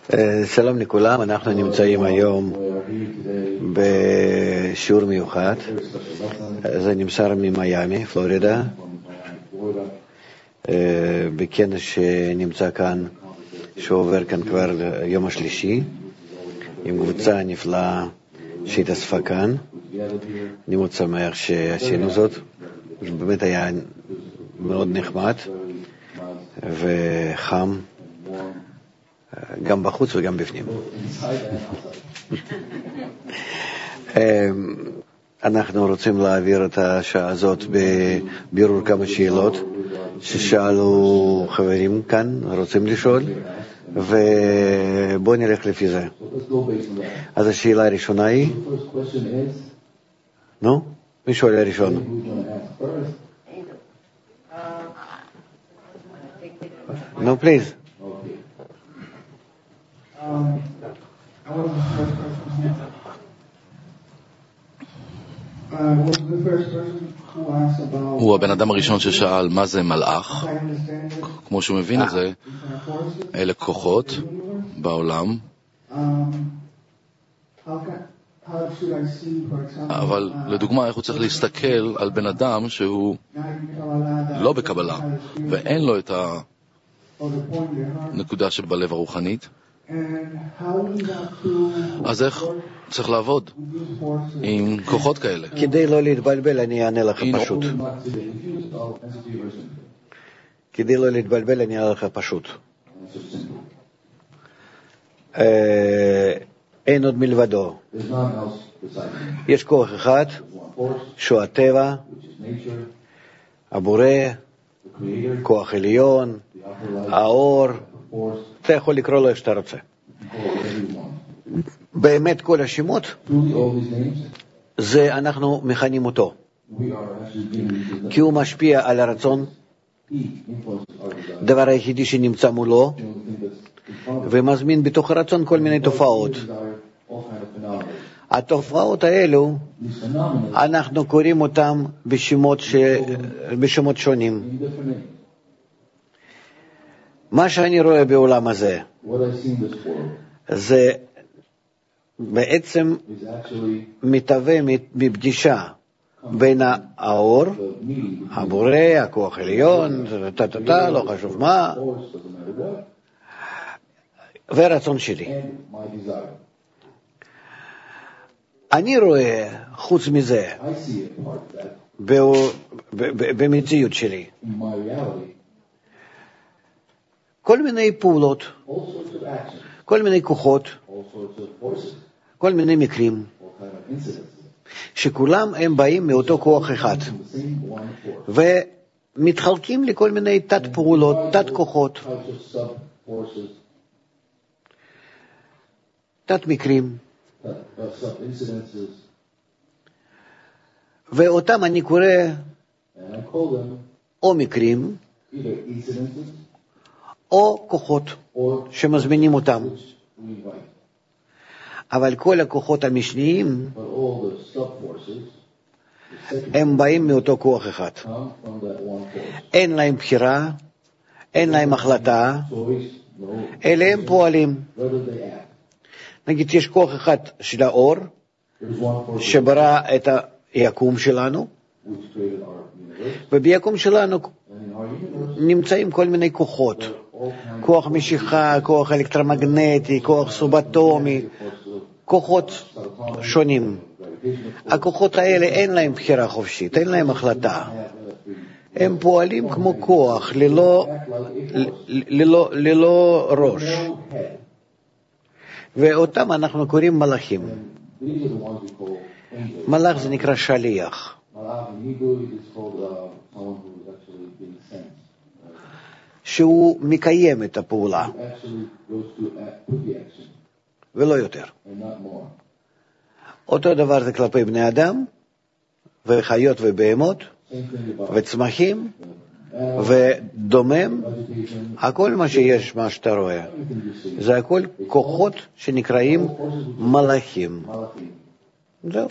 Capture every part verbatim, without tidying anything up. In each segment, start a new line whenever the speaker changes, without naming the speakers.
שלום לכולם, אנחנו נמצאים היום בשיעור מיוחד. זה נמסר ממיימי, פלורידה, בכנס שנמצא כאן, שעובר כאן כבר יום השלישי, עם קבוצה נפלאה שהתאספה כאן. אני מאוד שמח שעשינו זאת, באמת היה מאוד נחמד וחם, גם בחוץ וגם בפנים. אנחנו רוצים להעביר את השעה הזאת בבירור כמה שאלות ששאלו חברים כאן, רוצים לשאול, ובואו נלך לפי זה. אז השאלה הראשונה היא, נו, מי שואל הראשון? נו, פליז.
הוא הבן אדם הראשון ששאל מה זה מלאך. כמו שהוא מבין את זה, אלה כוחות בעולם, אבל לדוגמה איך הוא צריך להסתכל על בן אדם שהוא לא בקבלה ואין לו את הנקודה שבלב הרוחנית, אז איך צריך לעבוד עם כוחות כאלה?
כדי לא להתבלבל אני אענה לך פשוט. כדי לא להתבלבל אני אענה לך פשוט. אין עוד מלבדו. יש כוח אחד שהוא הטבע, הבורא, כוח עליון, האור, אתה יכול לקרוא לו איך שאתה רוצה. באמת כל השמות זה אנחנו מכנים אותו, כי הוא משפיע על הרצון, דבר היחידי שנמצא מולו, ומזמין בתוך הרצון כל מיני תופעות. התופעות האלו אנחנו קוראים אותם בשמות, ש... בשמות שונים. מה שאני רואה בעולם הזה זה בעצם מתהווה מפגישה בין האור, הבורא, הכוח עליון, תתתה, לא חשוב מה, והרצון שלי. אני רואה חוץ מזה במציאות שלי כל מיני פעולות, כל מיני כוחות, כל מיני מקרים, שכולם הם באים מאותו כוח אחד, ומתחלקים לכל מיני תת פעולות, תת כוחות, תת מקרים, ואותם אני קורא או מקרים, או כוחות שמזמינים אותם. אבל כל הכוחות המשניים הם באים מאותו כוח אחד. אין להם בחירה, אין להם החלטה, אלא הם פועלים. נגיד יש כוח אחד של האור שברא את היקום שלנו, וביקום שלנו נמצאים כל מיני כוחות, כוח משיכה, כוח אלקטרומגנטי, כוח סובאטומי, כוחות שונים. הכוחות האלה אין להם בחירה חופשית, אין להם החלטה. הם פועלים כמו כוח, ללא, ללא, ללא ראש. ואותם אנחנו קוראים מלאכים. מלאך זה נקרא שליח. שהוא מקיים את הפעולה, ולא יותר. אותו דבר זה כלפי בני אדם, וחיות ובהמות, וצמחים, ודומם, הכל מה שיש, מה שאתה רואה, זה הכל כוחות שנקראים מלאכים. זהו.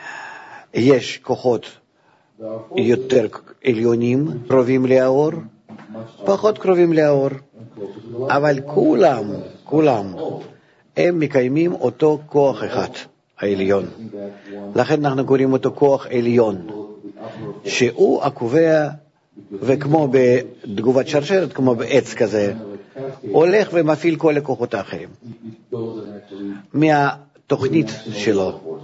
יש כוחות יותר עליונים, קרובים לאור, פחות קרובים לאור, אבל כולם, כולם, הם מקיימים אותו כוח אחד, העליון. לכן אנחנו קוראים אותו כוח עליון, שהוא הקובע, וכמו בתגובת שרשרת, כמו בעץ כזה, הולך ומפעיל כל הכוחות האחרים מהתוכנית שלו.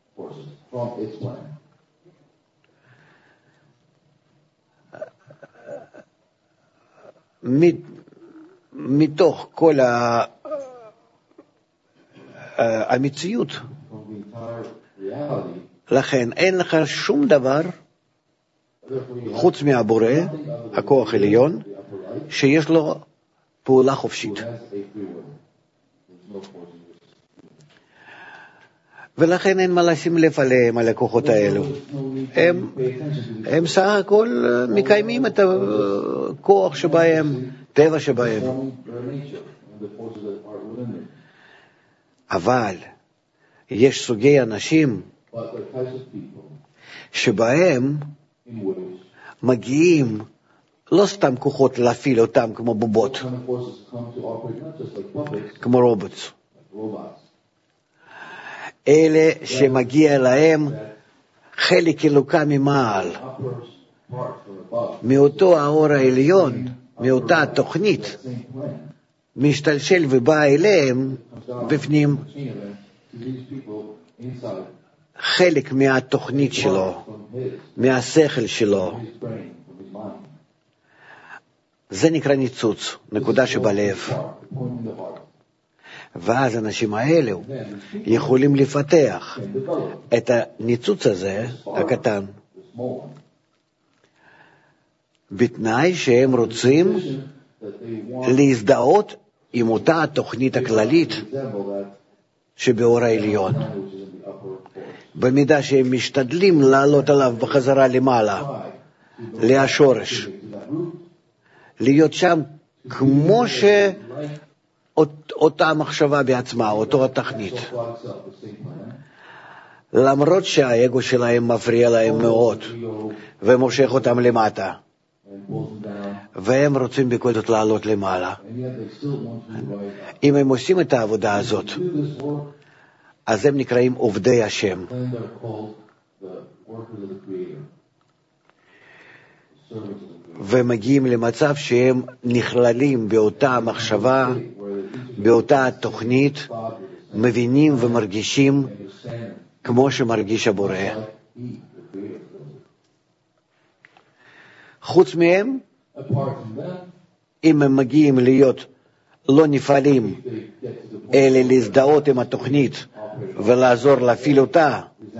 מתוך כל המציאות, לכן אין לך שום דבר חוץ מהבורא, הכוח העליון, שיש לו פעולה חופשית. ולכן אין מה לשים לב עליהם, על הכוחות האלו. הם, הם סך הכל מקיימים את הכוח שבהם, טבע שבהם. אבל יש סוגי אנשים שבהם מגיעים לא סתם כוחות להפעיל אותם כמו בובות, כמו רובוט. אלה שמגיע להם חלק אלוקה ממעל, מאותו האור העליון, מאותה תוכנית, משתלשל ובא אליהם בפנים חלק מהתוכנית שלו, מהשכל שלו. זה נקרא ניצוץ, נקודה שבלב. ואז האנשים האלו יכולים לפתח את הניצוץ הזה, הקטן, בתנאי שהם רוצים להזדהות עם אותה התוכנית הכללית שבאור העליון. במידה שהם משתדלים לעלות עליו בחזרה למעלה, להשורש, להיות שם כמו שאותה מחשבה בעצמה, אותו התכנית. למרות שהאגו שלהם מפריע להם מאוד ומושך אותם למטה, והם רוצים בכל זאת לעלות למעלה. אם הם עושים את העבודה הזאת, אז הם נקראים עובדי השם. ומגיעים למצב שהם נכללים באותה מחשבה, באותה תוכנית, מבינים ומרגישים כמו שמרגיש הבורא. חוץ מהם, אם הם מגיעים להיות לא נפעלים, אלא להזדהות עם התוכנית ולעזור להפעיל אותה,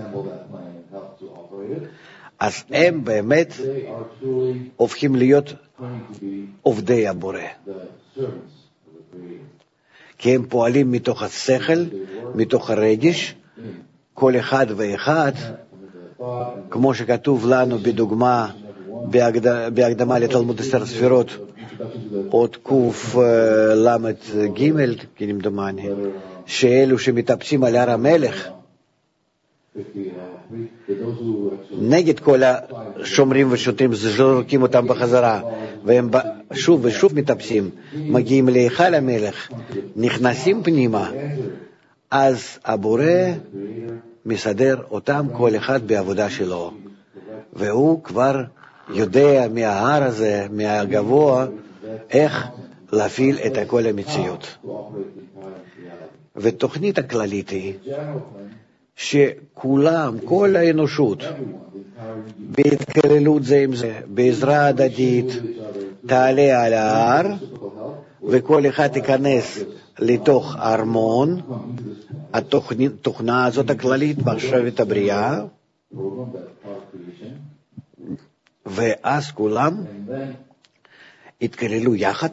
אז הם באמת הופכים להיות עובדי הבורא. כי הם פועלים מתוך השכל, מתוך הרגש, כל אחד ואחד, כמו שכתוב לנו בדוגמה, בהקדמה לתלמוד עשר ספירות, עוד קוף למד ג' כנמדומני, שאלו שמטפסים על הר המלך, נגד כל השומרים ושוטרים, זורקים אותם בחזרה, והם שוב ושוב מטפסים, מגיעים להיכל המלך, נכנסים פנימה, אז הבורא מסדר אותם כל אחד בעבודה שלו, והוא כבר יודע מההר הזה, מהגבוה, איך להפעיל את כל המציאות. ותוכנית הכללית היא שכולם, כל האנושות, בהתקללות זה עם זה, בעזרה הדדית, תעלה על ההר, וכל אחד תיכנס לתוך ארמון, התוכנה הזאת הכללית, מחשבת הבריאה, ואז כולם יתקללו יחד,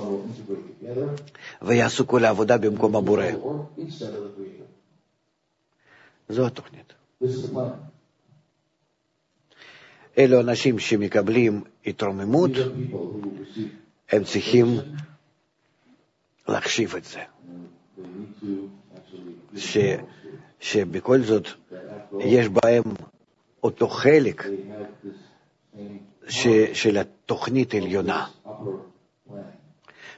ויעשו כל העבודה במקום הבורא. זו התוכנית. אלו אנשים שמקבלים התרוממות, הם צריכים להחשיב את זה. ש, שבכל זאת יש בהם אותו חלק ש, של התוכנית העליונה.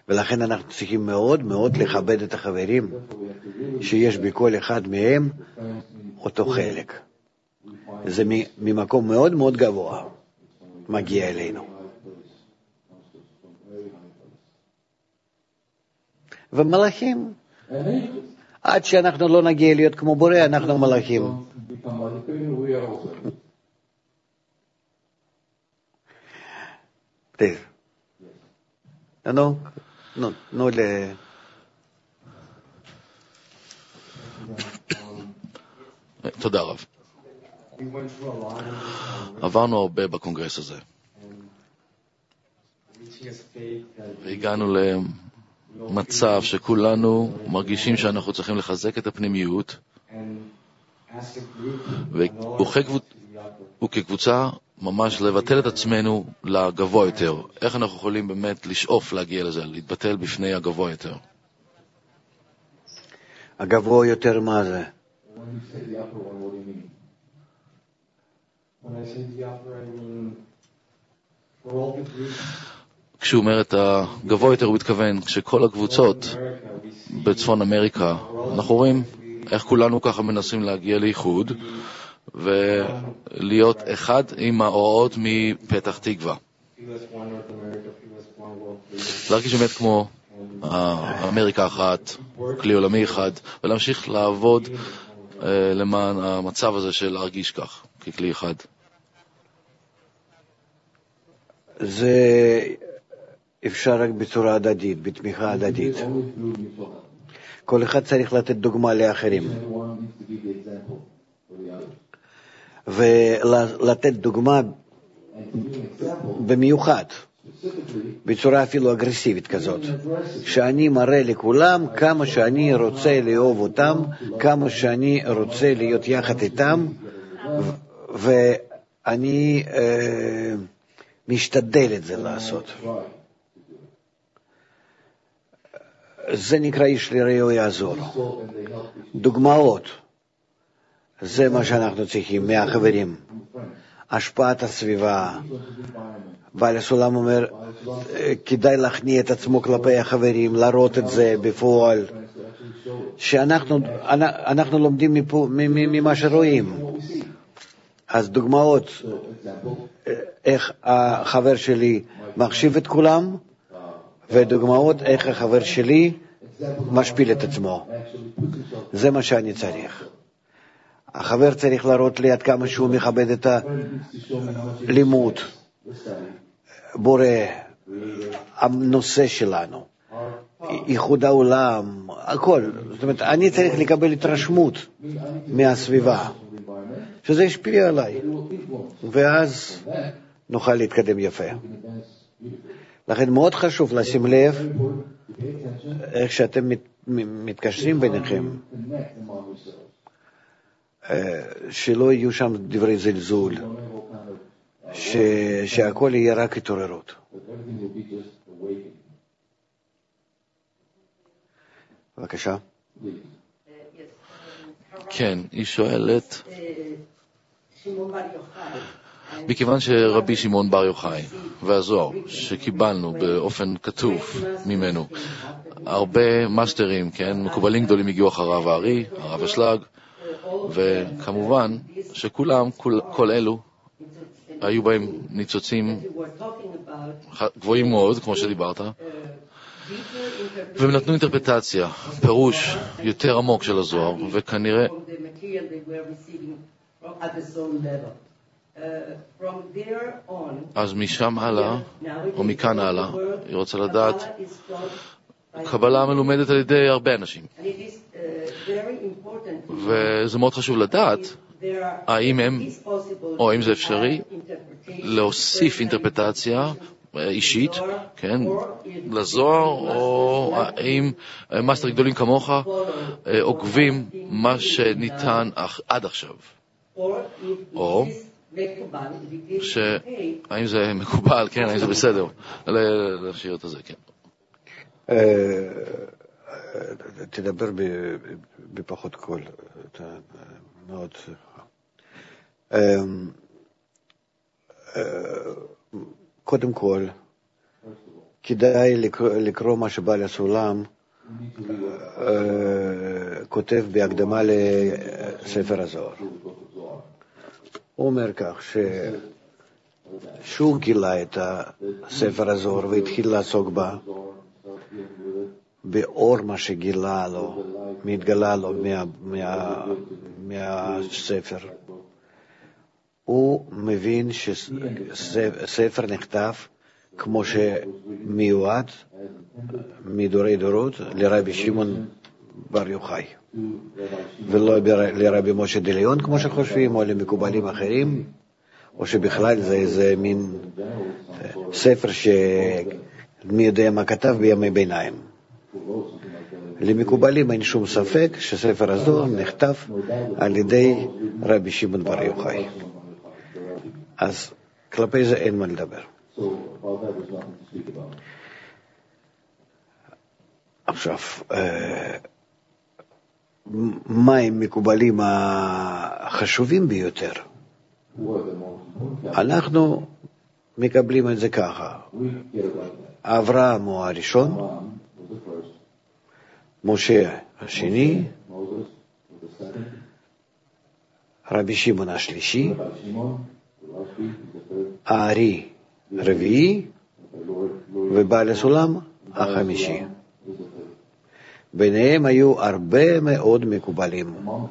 ולכן אנחנו צריכים מאוד מאוד לכבד את החברים שיש בכל אחד מהם אותו חלק. זה ממקום מאוד מאוד גבוה מגיע אלינו. ומלאכים, עד שאנחנו לא נגיע להיות כמו בורא, אנחנו מלאכים. תראה. נו, נו, נו ל...
תודה רב. עברנו הרבה בקונגרס הזה. והגענו למצב שכולנו מרגישים שאנחנו צריכים לחזק את הפנימיות, וכקבוצה ממש לבטל את עצמנו לגבוה יותר. איך אנחנו יכולים באמת לשאוף להגיע לזה, להתבטל בפני הגבוה יותר?
הגבוה יותר מה זה?
כשהוא אומר את הגבוה יותר, הוא מתכוון כשכל הקבוצות בצפון אמריקה, אנחנו רואים איך כולנו ככה מנסים להגיע לאיחוד ולהיות אחד עם ההוראות מפתח תקווה. להרגיש באמת כמו אמריקה אחת, כלי עולמי אחד, ולהמשיך לעבוד למען המצב הזה של להרגיש כך, ככלי אחד.
זה אפשר רק בצורה הדדית, בתמיכה הדדית. כל אחד צריך לתת דוגמה לאחרים. ולתת דוגמה במיוחד, בצורה אפילו אגרסיבית כזאת, שאני מראה לכולם כמה שאני רוצה לאהוב אותם, כמה שאני רוצה להיות יחד איתם, ואני אה, משתדל את זה לעשות. זה נקרא איש לרעהו יעזור. דוגמאות, זה מה שאנחנו צריכים מהחברים. השפעת הסביבה. בעל הסולם אומר, כדאי להכניע את עצמו כלפי החברים, לראות את זה בפועל. שאנחנו אנחנו לומדים מפה, ממה שרואים. אז דוגמאות, איך החבר שלי מחשיב את כולם, ודוגמאות איך החבר שלי משפיל את עצמו. זה מה שאני צריך. החבר צריך להראות לי עד כמה שהוא מכבד את הלימוד, בורא, הנושא שלנו, איחוד העולם, הכל. זאת אומרת, אני צריך לקבל התרשמות מהסביבה, שזה ישפיע עליי, ואז נוכל להתקדם יפה. לכן מאוד חשוב לשים לב איך שאתם מתקשרים ביניכם, שלא יהיו שם דברי זלזול, ש... שהכל יהיה רק התעוררות. בבקשה.
כן, היא שואלת, מכיוון שרבי שמעון בר יוחאי והזוהר שקיבלנו באופן כתוב ממנו, הרבה מאסטרים, כן, מקובלים גדולים הגיעו אחריו, הארי, הרב אשלג, וכמובן שכולם, כל, כל אלו, היו בהם ניצוצים גבוהים מאוד, כמו שדיברת, והם נתנו אינטרפטציה, פירוש יותר עמוק של הזוהר, וכנראה אז משם הלאה, או מכאן הלאה, היא רוצה לדעת, קבלה מלומדת על ידי הרבה אנשים. וזה מאוד חשוב לדעת, האם הם, או האם זה אפשרי, להוסיף אינטרפטציה אישית, כן, לזוהר, או האם מאסטרים גדולים כמוך עוקבים מה שניתן עד עכשיו. או שהאם זה מקובל, כן, האם זה בסדר, להשאיר את זה, כן.
תדבר בפחות קול, מאוד... קודם כל, כדאי לקרוא מה שבעל הסולם כותב בהקדמה לספר הזוהר. הוא אומר כך, שהוא גילה את הספר הזוהר והתחיל לעסוק בה, באור מה שגילה לו, מתגלה לו מה, מה, מהספר. הוא מבין שספר נכתב כמו שמיועד מדורי דורות לרבי שמעון בר יוחאי, ולא לרבי משה דליון כמו שחושבים, או למקובלים אחרים, או שבכלל זה איזה מין ספר שמי יודע מה כתב בימי ביניים. למקובלים אין שום ספק שספר הזוהר נכתב על ידי רבי שמעון בר יוחאי. אז כלפי זה אין מה לדבר. עכשיו, מה הם מקובלים החשובים ביותר? אנחנו מקבלים את זה ככה. אברהם הוא הראשון, משה השני, רבי שמעון השלישי, הארי רביעי, ובעל הסולם החמישי. ביניהם היו הרבה מאוד מקובלים.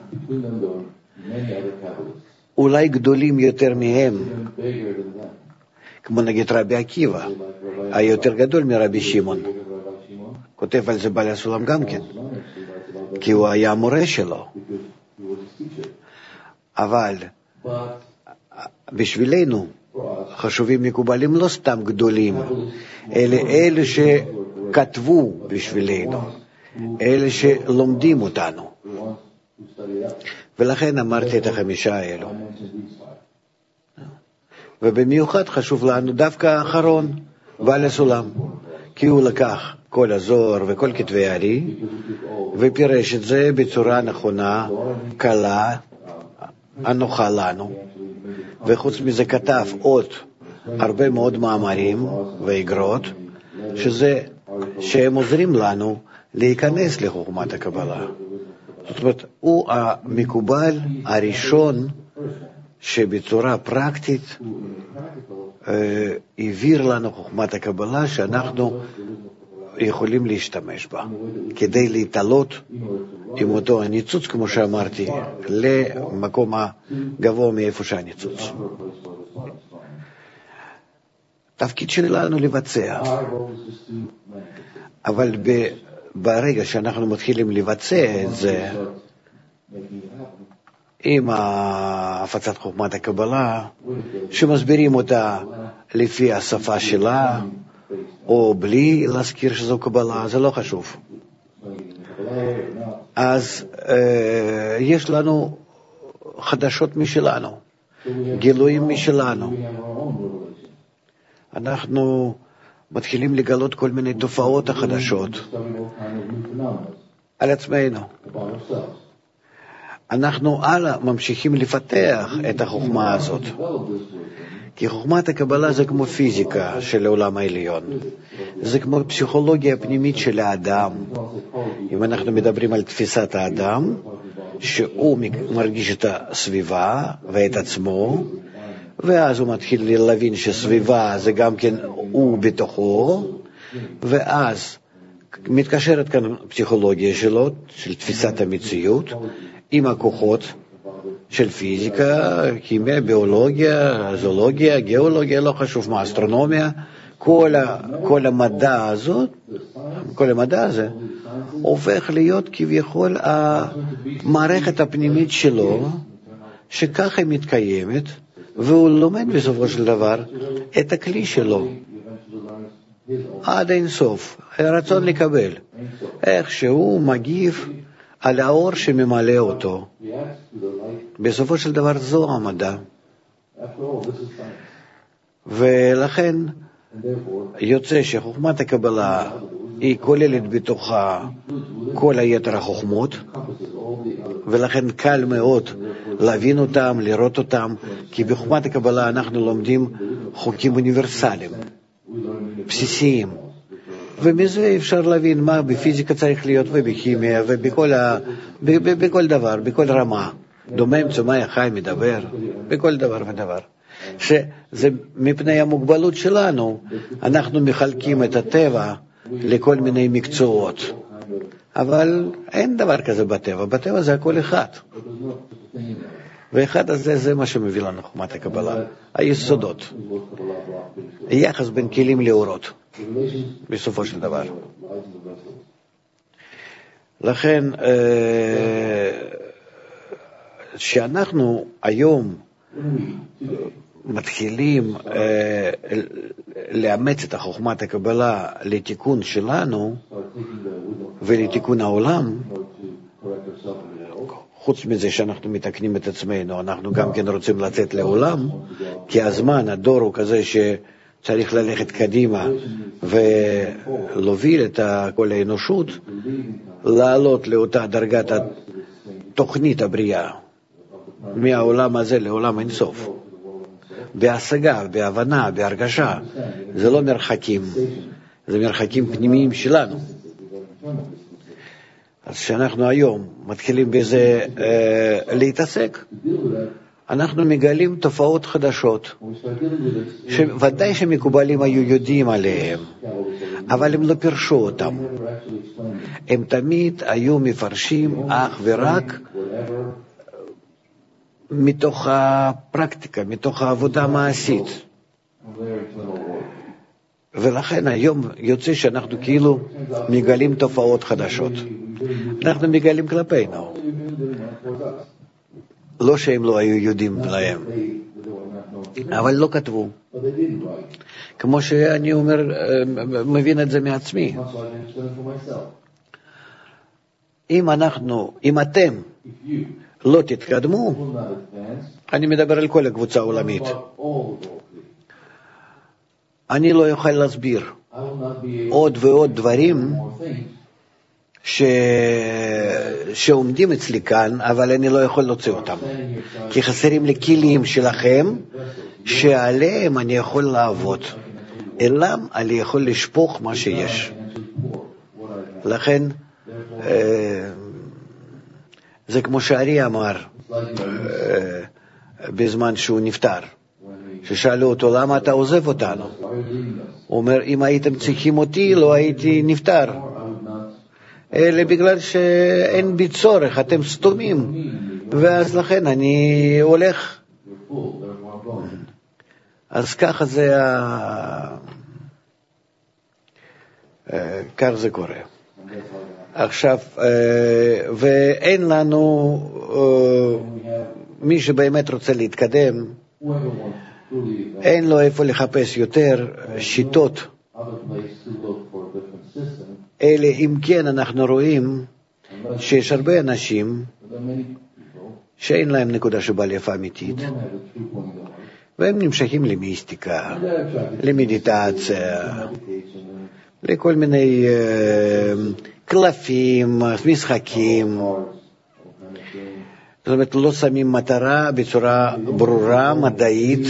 אולי גדולים יותר מהם, כמו נגיד רבי עקיבא, היה יותר גדול מרבי שמעון. כותב על זה בעל הסולם גם כן, כי הוא היה המורה שלו. אבל בשבילנו חשובים מקובלים לא סתם גדולים, אלה אלה שכתבו בשבילנו, אלה שלומדים אותנו. ולכן אמרתי את החמישה האלו. ובמיוחד חשוב לנו דווקא האחרון, בעל הסולם, כי הוא לקח כל הזוהר וכל כתבי הארי ופירש את זה בצורה נכונה, קלה, הנוחה לנו. וחוץ מזה כתב עוד הרבה מאוד מאמרים ואגרות שזה, שהם עוזרים לנו להיכנס לחוכמת הקבלה. זאת אומרת, הוא המקובל הראשון שבצורה פרקטית אה, העביר לנו חוכמת הקבלה שאנחנו יכולים להשתמש בה כדי להתעלות עם אותו הניצוץ, כמו שאמרתי, למקום הגבוה מאיפה שהניצוץ. תפקיד שלנו לבצע, אבל ב, ברגע שאנחנו מתחילים לבצע את זה עם הפצת חוכמת הקבלה, שמסבירים אותה לפי השפה שלה, או בלי להזכיר שזו קבלה, זה לא חשוב. אז אה, יש לנו חדשות משלנו, גילויים משלנו. אנחנו מתחילים לגלות כל מיני תופעות החדשות על עצמנו. אנחנו הלאה ממשיכים לפתח את החוכמה הזאת. כי חוכמת הקבלה זה כמו פיזיקה של העולם העליון. זה כמו פסיכולוגיה פנימית של האדם. אם אנחנו מדברים על תפיסת האדם, שהוא מרגיש את הסביבה ואת עצמו, ואז הוא מתחיל להבין שסביבה זה גם כן הוא בתוכו, ואז מתקשרת כאן פסיכולוגיה שלו, של תפיסת המציאות, עם הכוחות של פיזיקה, כימיה, ביולוגיה, זולוגיה, גיאולוגיה, לא חשוב מה, אסטרונומיה, כל, ה, כל המדע הזאת, כל המדע הזה, הופך להיות כביכול המערכת הפנימית שלו, שככה היא מתקיימת, והוא לומד בסופו של דבר את הכלי שלו. עד אין סוף, הרצון לקבל, איך שהוא מגיב על האור שממלא אותו. בסופו של דבר זו המדע. ולכן יוצא שחוכמת הקבלה היא כוללת בתוכה כל היתר החוכמות, ולכן קל מאוד להבין אותם, לראות אותם, כי בחוכמת הקבלה אנחנו לומדים חוקים אוניברסליים, בסיסיים, ומזה אפשר להבין מה בפיזיקה צריך להיות ובכימיה ובכל ה... בכל דבר, בכל רמה. דומם, צומח, חי, מדבר, בכל דבר ודבר. שזה מפני המוגבלות שלנו, אנחנו מחלקים את הטבע לכל מיני מקצועות. אבל אין דבר כזה בטבע, בטבע זה הכל אחד. ואחד הזה זה מה שמביא לנו חוכמת הקבלה, היסודות. יחס בין כלים לאורות, בסופו של דבר. לכן, שאנחנו היום מתחילים לאמץ את חוכמת הקבלה לתיקון שלנו ולתיקון העולם, חוץ מזה שאנחנו מתקנים את עצמנו, אנחנו גם כן רוצים לצאת לעולם, כי הזמן, הדור הוא כזה שצריך ללכת קדימה ולהוביל את כל האנושות, לעלות לאותה דרגת התוכנית הבריאה, מהעולם הזה לעולם אינסוף. בהשגה, בהבנה, בהרגשה. זה לא מרחקים, זה מרחקים פנימיים שלנו. אז שאנחנו היום מתחילים בזה אה, להתעסק, אנחנו מגלים תופעות חדשות, שוודאי שמקובלים היו יודעים עליהם, אבל הם לא פירשו אותם. הם תמיד היו מפרשים אך ורק מתוך הפרקטיקה, מתוך העבודה המעשית. ולכן היום יוצא שאנחנו כאילו מגלים תופעות חדשות. אנחנו מגלים כלפינו. לא שהם לא היו יודעים להם, אבל לא כתבו. כמו שאני אומר, מבין את זה מעצמי. אם אנחנו, אם אתם לא תתקדמו, אני מדבר על כל הקבוצה העולמית, אני לא אוכל להסביר עוד ועוד דברים ש... שעומדים אצלי כאן, אבל אני לא יכול להוציא אותם, כי חסרים לי כלים שלכם שעליהם אני יכול לעבוד, אלם אני יכול לשפוך מה שיש. לכן זה כמו שארי אמר בזמן שהוא נפטר, ששאלו אותו למה אתה עוזב אותנו, הוא אומר אם הייתם צריכים אותי לא הייתי נפטר, אלא בגלל שאין בי צורך, אתם סתומים, ואז לכן אני הולך. אז ככה זה כך זה קורה. עכשיו, ואין לנו מי שבאמת רוצה להתקדם, אין לו איפה לחפש יותר שיטות, אלא אם כן אנחנו רואים שיש הרבה אנשים שאין להם נקודה שבעל יפה אמיתית, והם נמשכים למיסטיקה, למדיטציה, לכל מיני קלפים, משחקים. זאת אומרת, לא שמים מטרה בצורה ברורה, מדעית,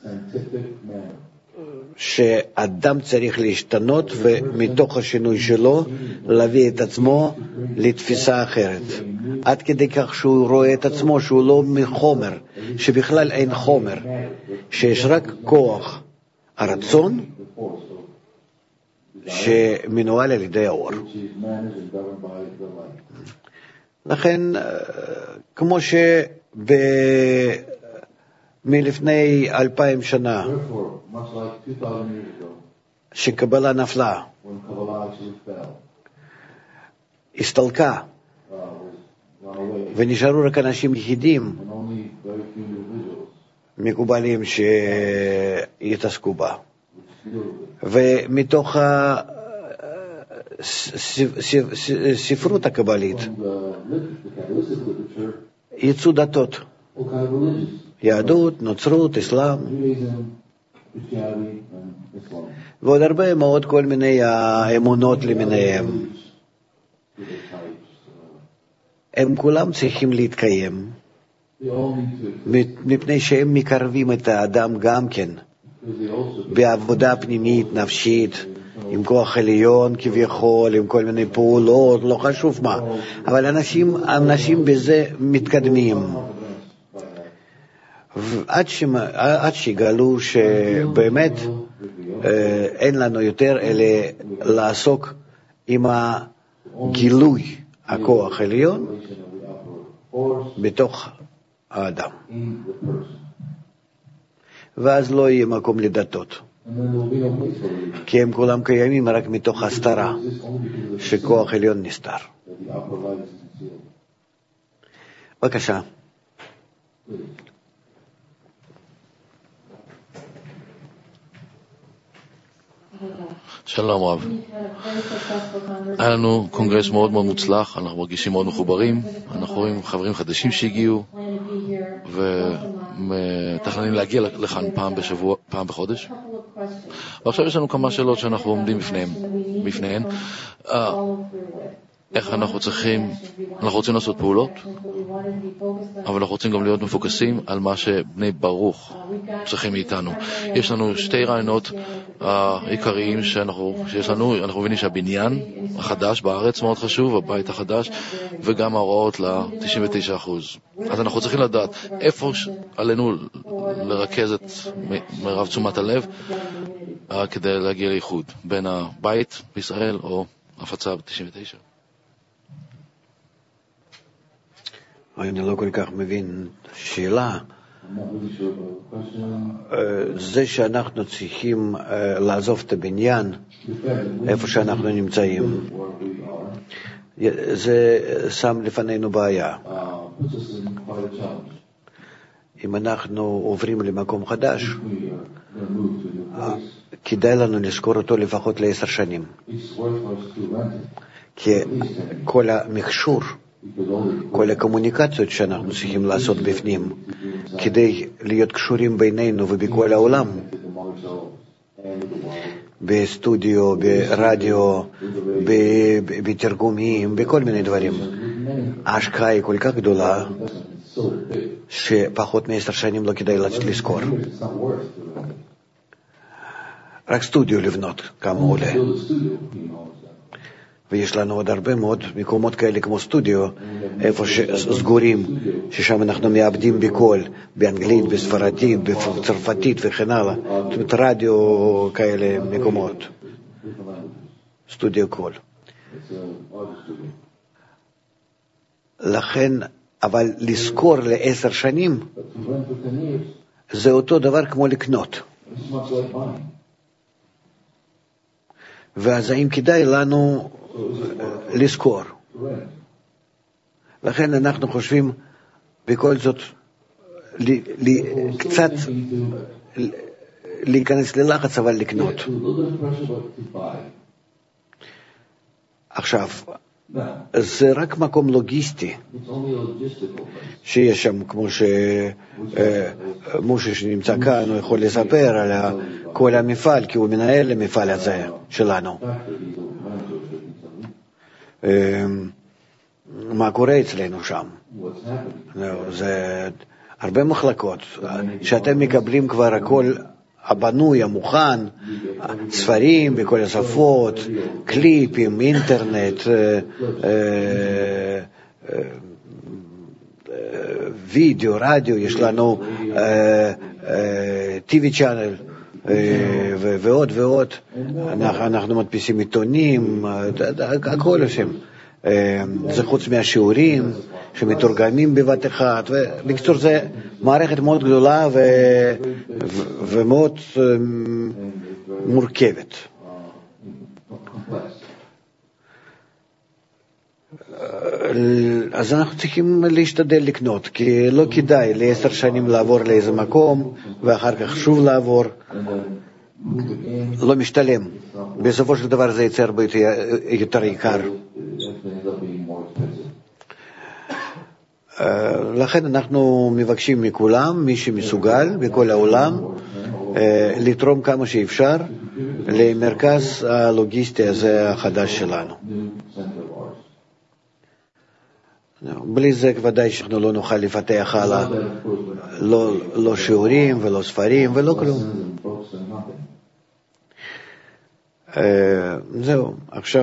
שאדם צריך להשתנות, ומתוך השינוי שלו להביא את עצמו לתפיסה אחרת. עד כדי כך שהוא רואה את עצמו שהוא לא מחומר, שבכלל אין חומר, שיש רק כוח הרצון שמנוהל על ידי האור. לכן, כמו שמלפני אלפיים שנה, שקבלה נפלה, הסתלקה, ונשארו רק אנשים יחידים, מקובלים שיתעסקו בה. ומתוך הספרות הקבלית יצאו דתות, יהדות, נוצרות, אסלאם, ועוד הרבה מאוד כל מיני האמונות למיניהם. הם כולם צריכים להתקיים, מפני שהם מקרבים את האדם גם כן בעבודה פנימית, נפשית, עם כוח עליון כביכול, עם כל מיני פעולות, לא חשוב מה. אבל אנשים, אנשים בזה מתקדמים. עד, שמה, עד שיגלו שבאמת אה, אין לנו יותר אלא לעסוק עם הגילוי הכוח עליון בתוך האדם. ואז לא יהיה מקום לדתות. כי הם כולם קיימים רק מתוך הסתרה שכוח עליון נסתר. בבקשה.
שלום רב. היה לנו קונגרס מאוד מאוד מוצלח, אנחנו מרגישים מאוד מחוברים, אנחנו רואים חברים חדשים שהגיעו ומתכננים להגיע לכאן פעם בשבוע, פעם בחודש. ועכשיו יש לנו כמה שאלות שאנחנו עומדים בפניהם, בפניהן. איך אנחנו צריכים, אנחנו רוצים לעשות פעולות, אבל אנחנו רוצים גם להיות מפוקסים על מה שבני ברוך צריכים מאיתנו. יש לנו שתי רעיונות העיקריים שאנחנו, שיש לנו, אנחנו מבינים שהבניין החדש בארץ מאוד חשוב, הבית החדש, וגם ההוראות ל-תשעים ותשעה אחוז. אז אנחנו צריכים לדעת איפה עלינו לרכז את מרב תשומת הלב כדי להגיע לאיחוד בין הבית בישראל או הפצה ב-תשעים ותשע.
אני לא כל כך מבין שאלה. זה שאנחנו צריכים לעזוב את הבניין איפה שאנחנו נמצאים, זה שם לפנינו בעיה. אם אנחנו עוברים למקום חדש, כדאי לנו לזכור אותו לפחות לעשר שנים. כי כל המכשור, כל הקומוניקציות שאנחנו צריכים לעשות בפנים כדי להיות קשורים בינינו ובכל העולם, בסטודיו, ברדיו, בתרגומים, בכל מיני דברים, ההשקעה היא כל כך גדולה שפחות מעשר שנים לא כדאי לזכור. רק סטודיו לבנות כמה עולה, ויש לנו עוד הרבה מאוד מקומות כאלה כמו סטודיו, איפה שסגורים, ששם אנחנו מאבדים בקול, באנגלית, בספרדית, בצרפתית וכן הלאה. זאת אומרת, רדיו כאלה מקומות. סטודיו קול. לכן, אבל לזכור לעשר שנים, זה אותו דבר כמו לקנות. ואז האם כדאי לנו לזכור. לכן אנחנו חושבים בכל זאת לי, לי, קצת להיכנס ללחץ, אבל לקנות. עכשיו, זה רק מקום לוגיסטי שיש שם, כמו שמשה שנמצא כאן הוא יכול לספר על כל המפעל, כי הוא מנהל המפעל הזה שלנו. מה קורה אצלנו שם? זה הרבה מחלקות שאתם מקבלים כבר הכל הבנוי, המוכן, ספרים בכל השפות, קליפים, אינטרנט, וידאו, רדיו, יש לנו טי וי צ'אנל ועוד ועוד. אנחנו מדפיסים עיתונים, הכל עושים. זה חוץ מהשיעורים שמתורגמים בבת אחת. ובקצור, זה מערכת מאוד גדולה ו... ו... ומאוד מורכבת. אז אנחנו צריכים להשתדל לקנות, כי לא כדאי לעשר שנים לעבור לאיזה מקום ואחר כך שוב לעבור. לא משתלם. בסופו של דבר זה יצר יותר יקר. לכן אנחנו מבקשים מכולם, מי שמסוגל בכל העולם, לתרום כמה שאפשר למרכז הלוגיסטי הזה החדש שלנו. בלי זה ודאי שאנחנו לא נוכל לפתח הלאה, לא, לא שיעורים ולא ספרים ולא כלום. זהו, עכשיו,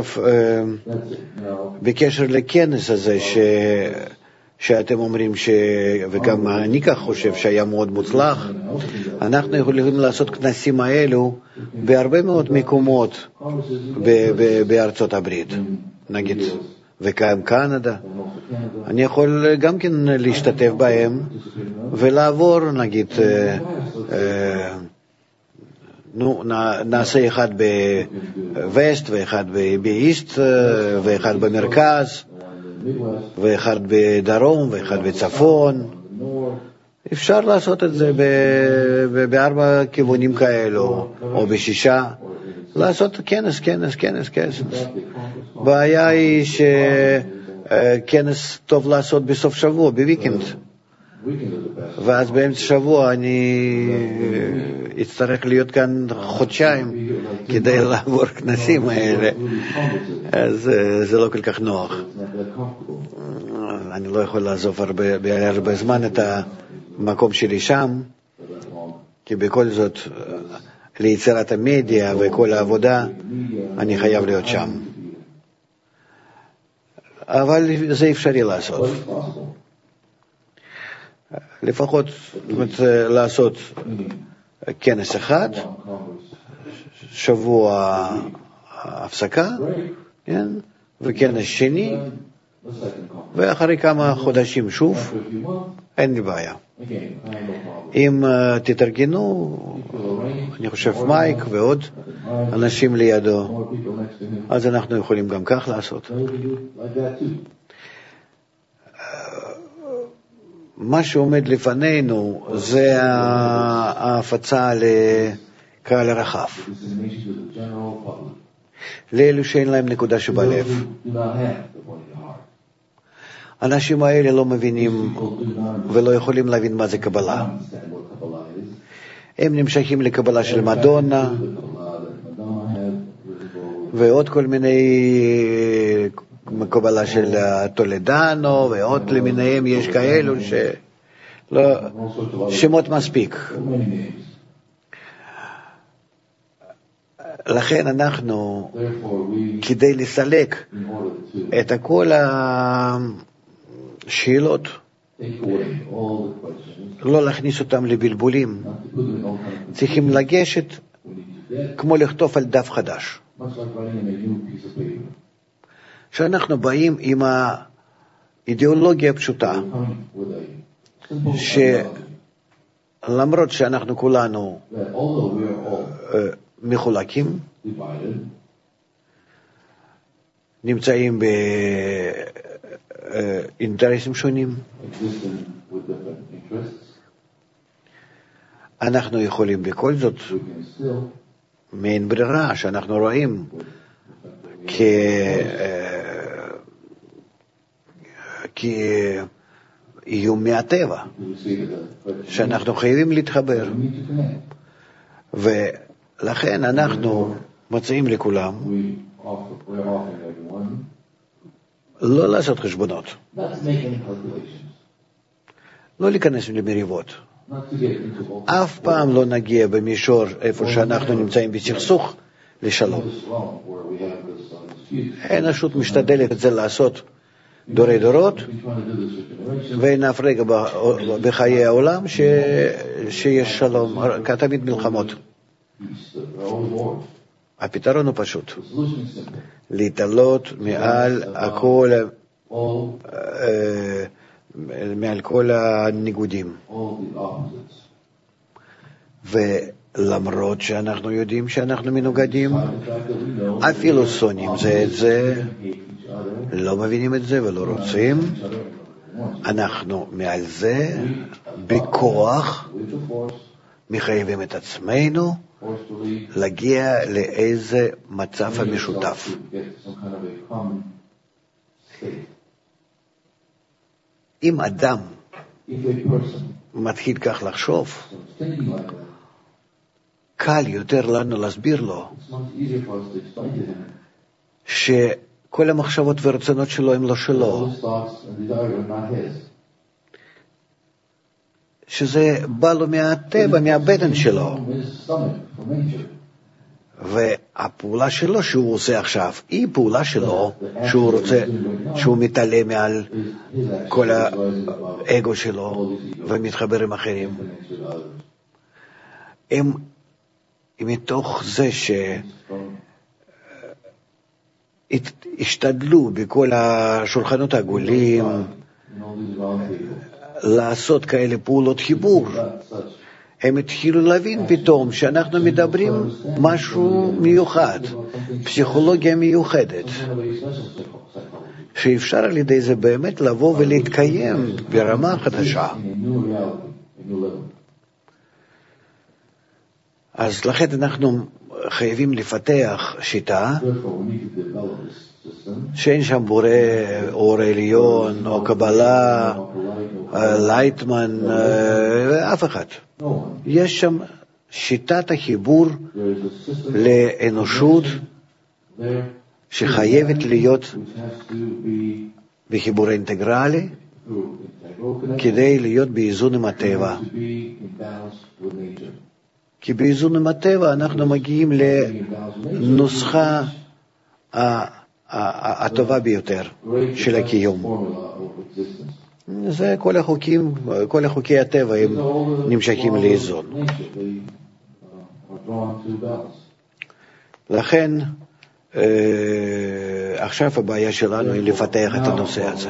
בקשר לכנס הזה ש... שאתם אומרים, ש... וגם אני כך חושב שהיה מאוד מוצלח, אנחנו יכולים לעשות כנסים האלו בהרבה מאוד מקומות ב... ב... בארצות הברית, נגיד, וגם קנדה. אני יכול גם כן להשתתף בהם ולעבור, נגיד, נו, נעשה אחד בווסט ואחד באיסט ואחד במרכז ואחד בדרום ואחד בצפון. אפשר לעשות את זה בארבע כיוונים כאלו או בשישה, לעשות כנס, כנס, כנס, כנס. בעיה היא שכנס טוב לעשות בסוף שבוע, בוויקנד, ואז באמצע שבוע אני אצטרך להיות כאן חודשיים כדי לעבור כנסים האלה, אז זה לא כל כך נוח. אני לא יכול לעזוב הרבה, הרבה זמן את המקום שלי שם, כי בכל זאת ליצירת המדיה וכל העבודה אני חייב להיות שם, אבל זה אפשרי לעשות. לפחות לעשות כנס אחד, שבוע הפסקה, כן? וכנס שני, ואחרי כמה חודשים שוב, אין לי בעיה. אם תתארגנו, אני חושב מייק ועוד אנשים לידו, אז אנחנו יכולים גם כך לעשות. מה שעומד לפנינו זה ההפצה לקהל הרחב, לאלו שאין להם נקודה שבלב. האנשים האלה לא מבינים ולא יכולים להבין מה זה קבלה. הם נמשכים לקבלה של מדונה ועוד כל מיני קבלה של טולדנו ועוד למיניהם, יש כאלו שלא, שמות מספיק. לכן אנחנו, כדי לסלק את כל השאלות, לא להכניס אותם לבלבולים, צריכים לגשת כמו לכתוב על דף חדש. שאנחנו באים עם האידיאולוגיה הפשוטה, שלמרות שאנחנו כולנו מחולקים, נמצאים באינטרסים שונים, אנחנו יכולים בכל זאת, מעין ברירה שאנחנו רואים כ... כאיום מהטבע, שאנחנו חייבים להתחבר, ולכן אנחנו מציעים לכולם לא לעשות חשבונות, לא להיכנס למריבות. אף פעם לא נגיע במישור איפה שאנחנו נמצאים בסכסוך לשלום. האנושות משתדלת את זה לעשות דורי דורות, ונפרג בחיי העולם ש... שיש שלום, כתמיד מלחמות. הפתרון הוא פשוט, להתעלות מעל הכל, מעל כל הניגודים. ולמרות שאנחנו יודעים שאנחנו מנוגדים, אפילו שונאים זה את זה, לא מבינים את זה ולא רוצים, אנחנו מעל זה בכוח מחייבים את עצמנו להגיע לאיזה מצב המשותף. אם אדם מתחיל כך לחשוב, קל יותר לנו להסביר לו שכל המחשבות והרצונות שלו הם לא שלו, שזה בא לו מהטבע, מהבטן שלו, הפעולה שלו שהוא עושה עכשיו, היא פעולה שלו שהוא רוצה, שהוא מתעלם מעל כל האגו שלו ומתחבר עם אחרים. הם, מתוך זה שהשתדלו בכל השולחנות העגולים לעשות כאלה פעולות חיבור, הם התחילו להבין פתאום שאנחנו מדברים משהו מיוחד, פסיכולוגיה מיוחדת, שאפשר על ידי זה באמת לבוא ולהתקיים ברמה חדשה. אז לכן אנחנו חייבים לפתח שיטה שאין שם בורא אור עליון או קבלה, לייטמן, אף אחד. יש שם שיטת החיבור לאנושות שחייבת להיות בחיבור אינטגרלי כדי להיות באיזון עם הטבע. כי באיזון עם הטבע אנחנו מגיעים לנוסחה הטובה ביותר של הקיום. זה כל החוקים, כל החוקי הטבע הם נמשכים לאיזון. לכן עכשיו הבעיה שלנו היא לפתח את הנושא הזה.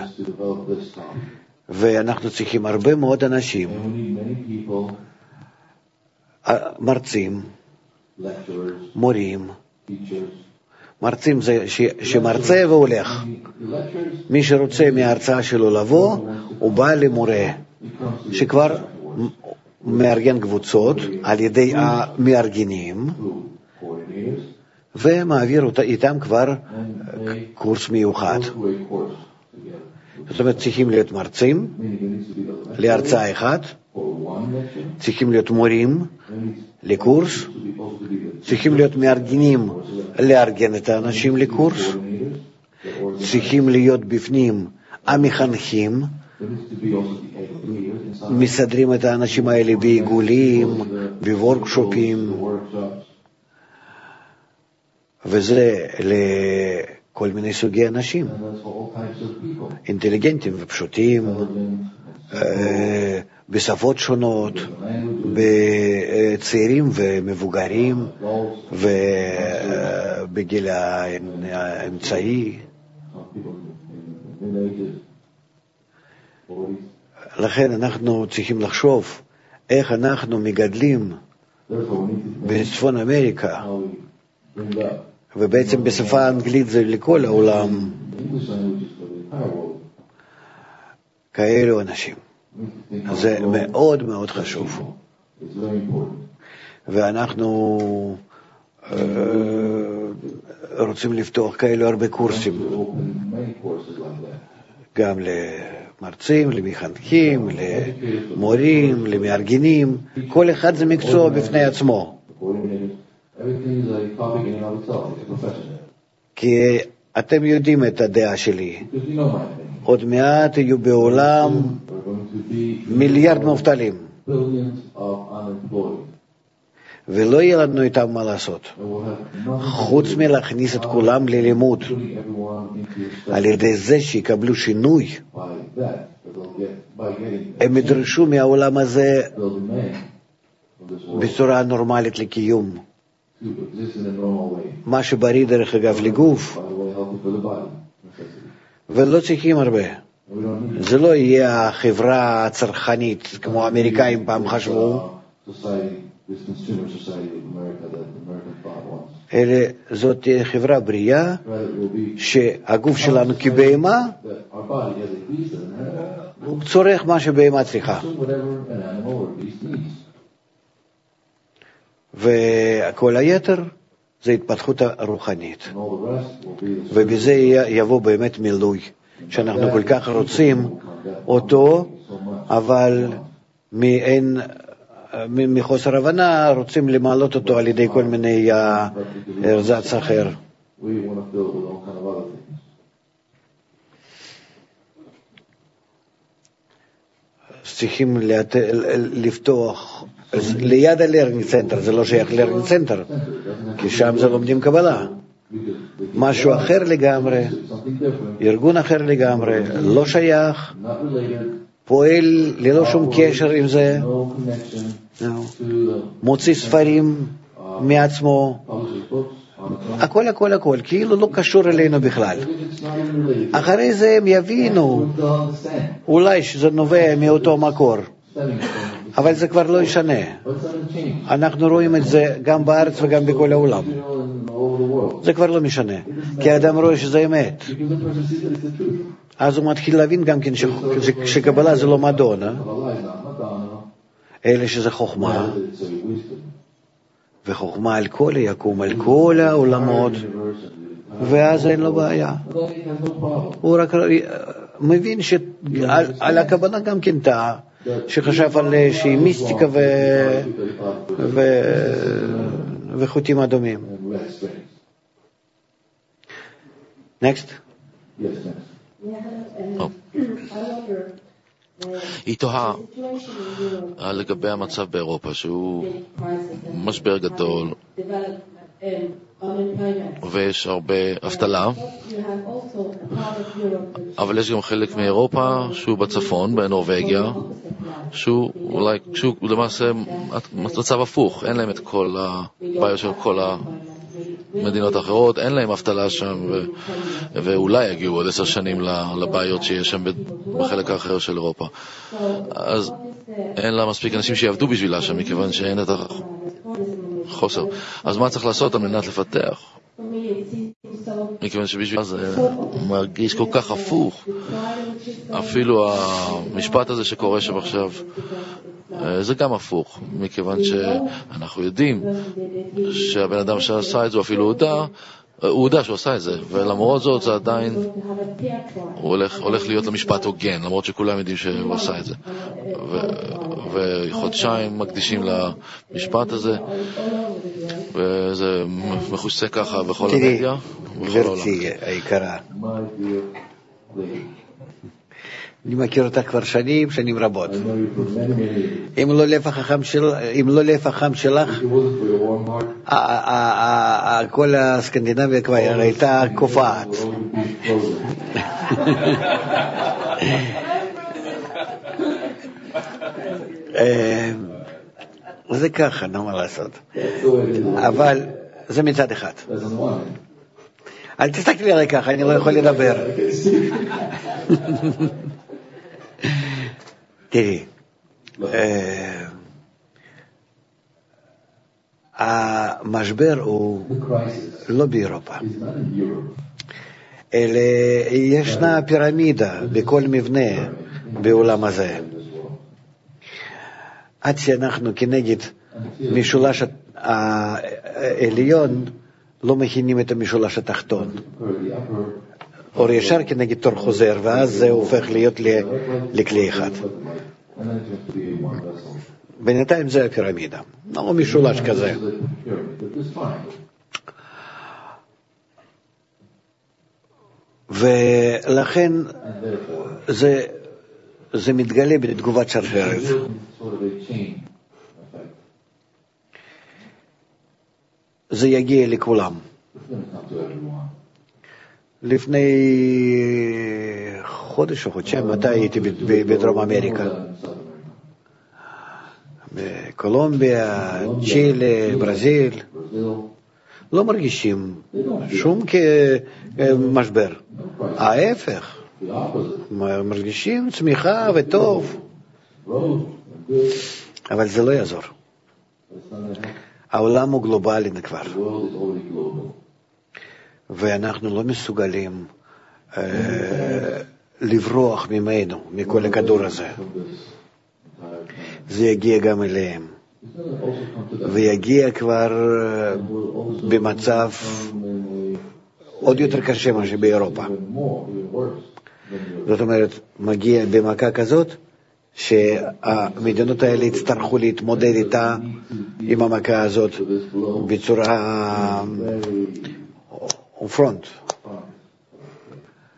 ואנחנו צריכים הרבה מאוד אנשים, מרצים, מורים. מרצים זה ש, שמרצה והולך. מי שרוצה מההרצאה שלו לבוא, הוא בא למורה, שכבר מארגן קבוצות על ידי המארגנים, ומעביר אותה, איתם כבר קורס מיוחד. זאת אומרת, צריכים להיות מרצים להרצאה אחת, צריכים להיות מורים לקורס, צריכים להיות מארגנים לארגן את האנשים לקורס, צריכים להיות בפנים המחנכים, מסדרים את האנשים האלה בעיגולים, בוורקשופים, וזה לכל מיני סוגי אנשים, אינטליגנטים ופשוטים, בשפות שונות, בצעירים ומבוגרים, ובגיל האמצעי. לכן אנחנו צריכים לחשוב איך אנחנו מגדלים בצפון אמריקה, ובעצם בשפה האנגלית זה לכל העולם, כאלו אנשים. זה מאוד מאוד חשוב. ואנחנו רוצים לפתוח כאלו הרבה קורסים, גם למרצים, למחנכים, למורים, למארגנים. כל אחד זה מקצוע בפני עצמו. כי אתם יודעים את הדעה שלי. עוד מעט יהיו בעולם מיליארד מובטלים, ולא יהיה לנו איתם מה לעשות, חוץ מלהכניס את כולם ללימוד, על ידי זה שיקבלו שינוי. הם ידרשו מהעולם הזה בצורה נורמלית לקיום, מה שבריא דרך אגב לגוף, ולא צריכים הרבה. זה לא יהיה החברה הצרכנית כמו האמריקאים פעם חשבו, אלא זאת תהיה חברה בריאה שהגוף שלנו כבהמה הוא צורך מה שבהמה צריכה, וכל היתר זה התפתחות הרוחנית, ובזה יבוא באמת מילוי שאנחנו כל כך רוצים אותו, אבל מאין, מחוסר הבנה רוצים למעלות אותו על ידי כל מיני הרזץ אחר. צריכים לפתוח ליד הלרנינג סנטר, זה לא שייך ללרנינג סנטר, כי שם זה לומדים קבלה. משהו אחר לגמרי, ארגון אחר לגמרי, לא שייך, פועל ללא שום קשר עם זה, מוציא ספרים מעצמו, הכל הכל הכל, כאילו לא קשור אלינו בכלל. אחרי זה הם יבינו אולי שזה נובע מאותו מקור, אבל זה כבר לא ישנה. אנחנו רואים את זה גם בארץ וגם בכל העולם. זה כבר לא משנה, כי האדם רואה שזה אמת. אז הוא מתחיל להבין גם כן שקבלה זה לא מדונה, אלא שזה חוכמה, וחוכמה על כל יקום, על כל העולמות, ואז אין לו בעיה. הוא רק מבין שעל הקבלה גם כן טעה, שחשב על שהיא מיסטיקה ו... ו... וחוטים אדומים. Next.
היא תוהה לגבי המצב באירופה, שהוא משבר גדול ויש הרבה אבטלה, אבל יש גם חלק מאירופה שהוא בצפון, בנורווגיה, שהוא אולי, שהוא למעשה מצב הפוך, אין להם את כל הבעיות של כל המדינות האחרות, אין להם אבטלה שם, ו, ואולי יגיעו עוד עשר שנים לבעיות שיש שם בחלק האחר של אירופה. אז אין לה מספיק אנשים שיעבדו בשבילה שם, מכיוון שאין את החוסר. אז מה צריך לעשות על מנת לפתח? מכיוון שבשביל זה מרגיש כל כך הפוך. אפילו המשפט הזה שקורה שם עכשיו, זה גם הפוך, מכיוון שאנחנו יודעים שהבן אדם שעשה את זה אפילו הודע, הוא יודע שהוא עשה את זה, ולמרות זאת זה עדיין הוא הולך, הולך להיות למשפט הוגן, למרות שכולם יודעים שהוא עשה את זה. ו, וחודשיים מקדישים למשפט הזה, וזה מחוסה ככה בכל המדיה ובכל העולם.
גברתי היקרה, אני מכיר אותך כבר שנים, שנים רבות. אם לא לב החכם של, אם לא לב החכם שלך, כל הסקנדינביה כבר הייתה קופאת. זה ככה, נו מה לעשות. אבל זה מצד אחד. אל תסתכלי עליי ככה, אני לא יכול לדבר. תראי, המשבר הוא לא באירופה, אלא ישנה פירמידה בכל מבנה בעולם הזה. עד שאנחנו כנגד משולש העליון לא מכינים את המשולש התחתון. אור ישר כנגד תור חוזר, ואז זה הופך להיות לכלי אחד. בינתיים זה הפירמידה, או משולש כזה. ולכן זה, זה מתגלה בתגובת שרשרת. זה יגיע לכולם. לפני חודש או חודשיים, מתי הייתי בדרום אמריקה? בקולומביה, צ'ילה, ברזיל. לא מרגישים שום כמשבר. ההפך. מרגישים צמיחה וטוב. אבל זה לא יעזור. העולם הוא גלובלי כבר. ואנחנו לא מסוגלים אה, לברוח ממנו, מכל הכדור הזה. זה יגיע גם אליהם. ויגיע כבר אה, במצב עוד יותר קשה מה שבאירופה. זאת אומרת, מגיע במכה כזאת, שהמדינות האלה יצטרכו להתמודד איתה, עם המכה הזאת, בצורה פרונט,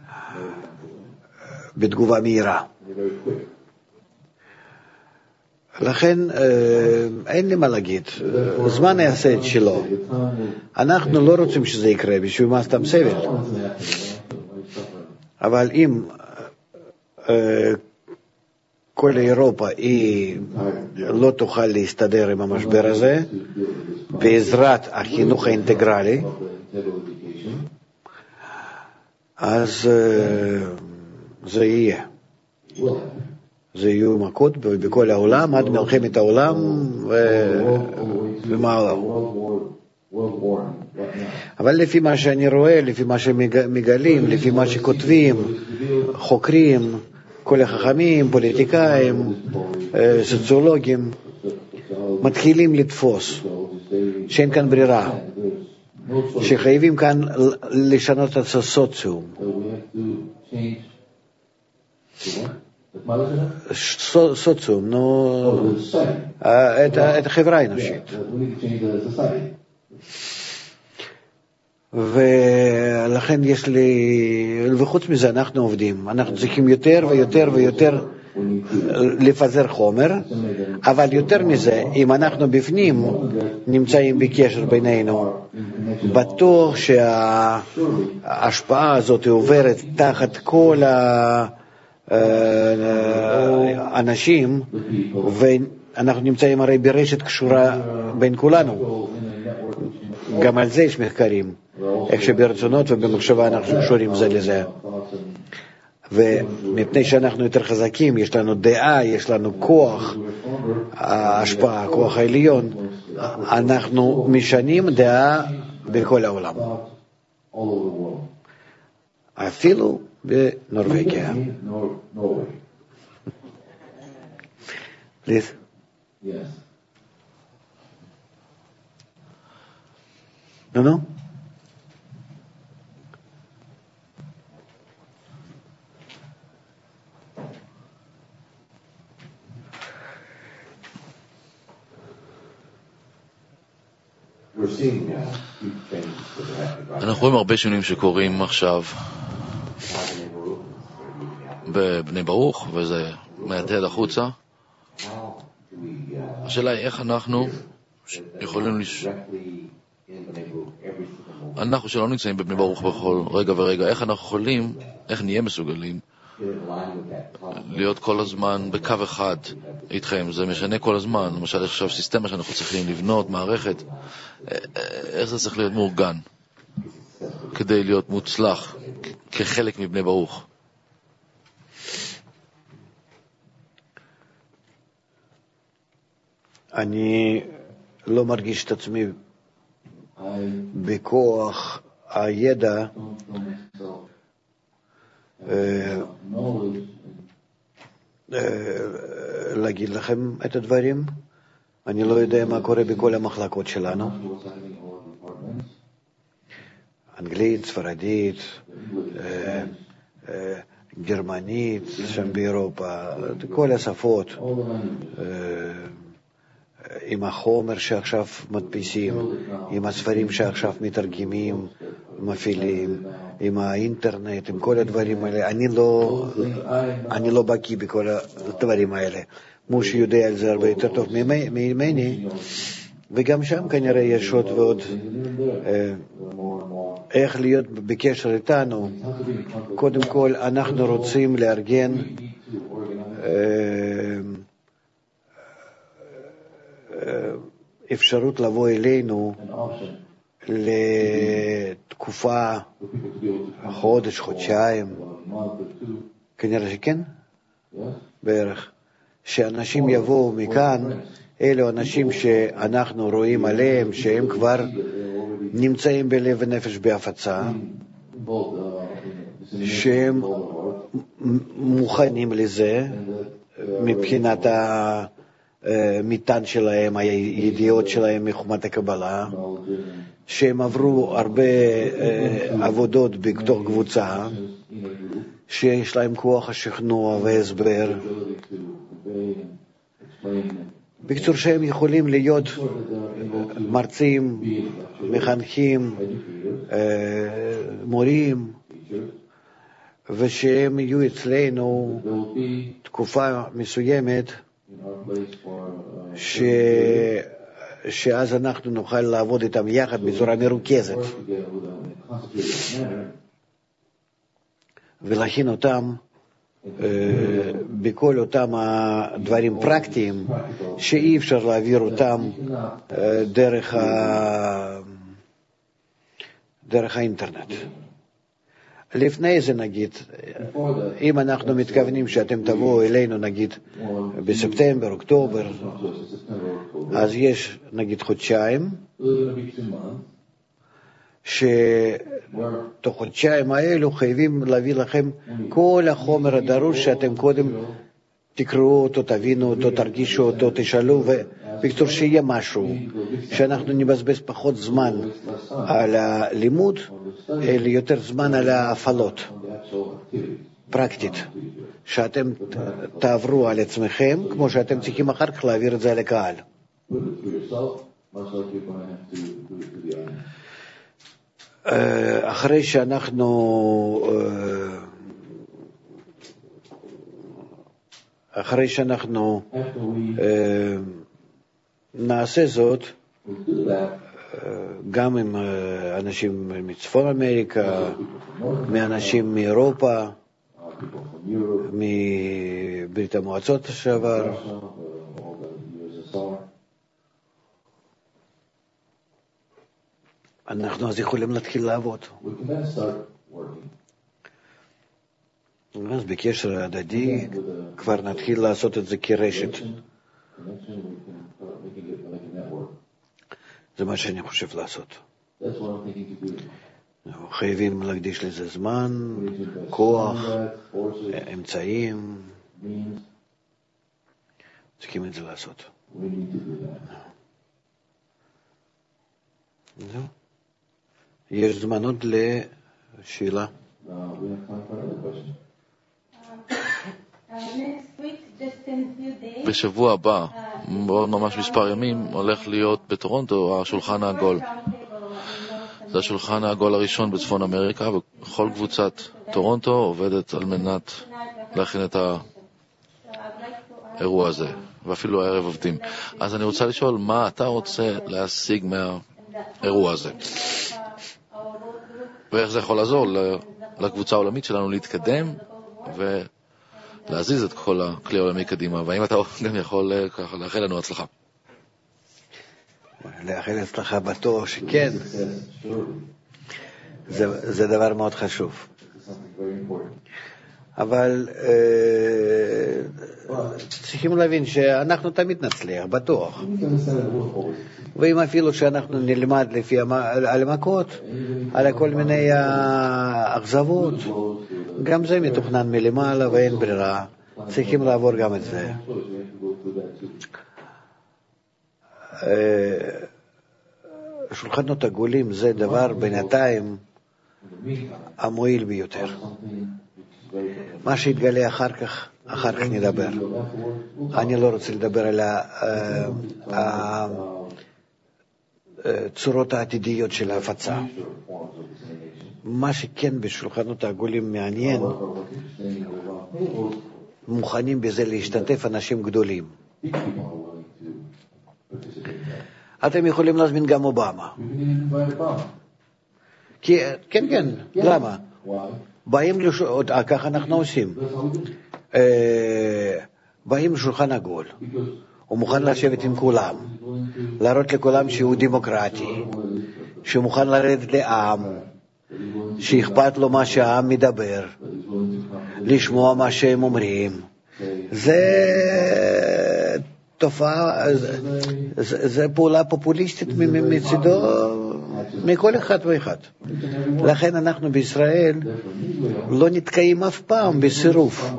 בתגובה מהירה. לכן אין לי מה להגיד, זמן יעשה את שלו. אנחנו לא רוצים שזה יקרה, בשביל מה סתם סבל. אבל אם כל אירופה היא לא תוכל להסתדר עם המשבר הזה, בעזרת החינוך האינטגרלי, אז זה יהיה. זה יהיו מכות בכל העולם, עד מלחמת העולם ומה. אבל לפי מה שאני רואה, לפי מה שמגלים, לפי מה שכותבים, חוקרים, כל החכמים, פוליטיקאים, סוציולוגים, מתחילים לתפוס שאין כאן ברירה, שחייבים כאן לשנות את הסוציום. סוציום, נו, את החברה האנושית. ולכן יש לי, וחוץ מזה אנחנו עובדים, אנחנו צריכים יותר ויותר ויותר לפזר חומר, אבל יותר מזה, אם אנחנו בפנים נמצאים בקשר בינינו, בטוח שההשפעה הזאת עוברת תחת כל האנשים, ואנחנו נמצאים הרי ברשת קשורה בין כולנו. גם על זה יש מחקרים, איך שברצונות ובמחשבה אנחנו קשורים זה לזה. ומפני שאנחנו יותר חזקים, יש לנו דעה, יש לנו כוח ההשפעה, כוח העליון, אנחנו משנים דעה בכל העולם. אפילו בנורווגיה. Please.
Yes.
No, no.
אנחנו רואים הרבה שינויים שקורים עכשיו בבני ברוך, וזה מהדהד החוצה. השאלה היא איך אנחנו יכולים לש... אנחנו שלא נמצאים בבני ברוך בכל רגע ורגע, איך אנחנו יכולים, איך נהיה מסוגלים להיות כל הזמן בקו אחד איתכם. זה משנה כל הזמן. למשל, יש עכשיו סיסטמה שאנחנו צריכים לבנות, מערכת. איך זה צריך להיות מאורגן כדי להיות מוצלח כחלק מבני ברוך?
אני לא מרגיש את עצמי בכוח הידע להגיד לכם את הדברים. אני לא יודע מה קורה בכל המחלקות שלנו, אנגלית, ספרדית, גרמנית, שם באירופה, כל השפות, עם החומר שעכשיו מדפיסים, עם הספרים שעכשיו מתרגמים, מפעילים, עם האינטרנט, עם כל הדברים האלה. אני לא, אני לא בקיא בכל הדברים האלה. מוש יודע על זה הרבה יותר טוב ממני, וגם שם כנראה יש עוד ועוד איך להיות בקשר איתנו. קודם כל אנחנו רוצים לארגן אפשרות לבוא אלינו לתקופה, חודש, חודשיים, כנראה שכן, בערך, שאנשים יבואו מכאן, אלו אנשים שאנחנו רואים עליהם, שהם כבר נמצאים בלב ונפש בהפצה, שהם מוכנים לזה, מבחינת ה... מיטן שלהם, הידיעות שלהם מחומת הקבלה, שהם עברו הרבה עבודות בתוך קבוצה, שיש להם כוח השכנוע והסבר. בקצור, שהם יכולים להיות מרצים, מחנכים, מורים, ושהם יהיו אצלנו תקופה מסוימת ש... שאז אנחנו נוכל לעבוד איתם יחד בצורה מרוכזת ולהכין אותם בכל אותם הדברים פרקטיים שאי אפשר להעביר אותם דרך, ה... דרך האינטרנט. לפני זה נגיד, אם אנחנו מתכוונים שאתם תבואו אלינו נגיד בספטמבר, אוקטובר, אז יש נגיד חודשיים, שתוך חודשיים האלו חייבים להביא לכם כל החומר הדרוש שאתם קודם תקראו אותו, תבינו אותו, תרגישו אותו, תשאלו, ובקצור שיהיה משהו, שאנחנו נבזבז פחות זמן על הלימוד, אלא יותר זמן על ההפעלות, פרקטית, שאתם תעברו על עצמכם, כמו שאתם צריכים אחר כך להעביר את זה לקהל. אחרי שאנחנו אחרי שאנחנו נעשה זאת גם עם אנשים מצפון אמריקה, מאנשים מאירופה, מברית המועצות לשעבר, אנחנו אז יכולים להתחיל לעבוד. אז בקשר הדדי כבר נתחיל לעשות את זה כרשת. זה מה שאני חושב לעשות. חייבים להקדיש לזה זמן, כוח, אמצעים. צריכים את זה לעשות. זהו. יש זמן עוד לשאלה.
בשבוע הבא, בעוד ממש מספר ימים, הולך להיות בטורונטו השולחן העגול. זה השולחן העגול הראשון בצפון אמריקה, וכל קבוצת טורונטו עובדת על מנת להכין את האירוע הזה, ואפילו הערב עובדים. אז אני רוצה לשאול, מה אתה רוצה להשיג מהאירוע הזה? ואיך זה יכול לעזור לקבוצה העולמית שלנו להתקדם ולהזיז את כל הכלי העולמי קדימה? והאם אתה גם יכול ככה לאחל לנו הצלחה?
לאחל הצלחה בטוח שכן. זה, זה דבר מאוד חשוב. אבל צריכים להבין שאנחנו תמיד נצליח, בטוח. ואם אפילו שאנחנו נלמד לפי על המכות, על כל מיני אכזבות, גם זה מתוכנן מלמעלה ואין ברירה. צריכים לעבור גם את זה. שולחנות עגולים זה דבר בינתיים המועיל ביותר. מה שיתגלה אחר כך, אחר כך נדבר. אני לא רוצה לדבר על הצורות העתידיות של ההפצה. מה שכן בשולחנות העגולים מעניין, מוכנים בזה להשתתף אנשים גדולים. אתם יכולים להזמין גם אובמה. כי, כן, כן, למה? באים לשולחן, ככה אנחנו עושים. באים לשולחן עגול. הוא מוכן לשבת עם כולם, להראות לכולם שהוא דמוקרטי, שהוא מוכן לרדת לעם, שאכפת לו מה שהעם מדבר, לשמוע מה שהם אומרים. זה תופעה, זה, זה פעולה פופוליסטית מצידו, מכל אחד ואחד. לכן אנחנו בישראל לא נתקעים אף פעם בסירוב.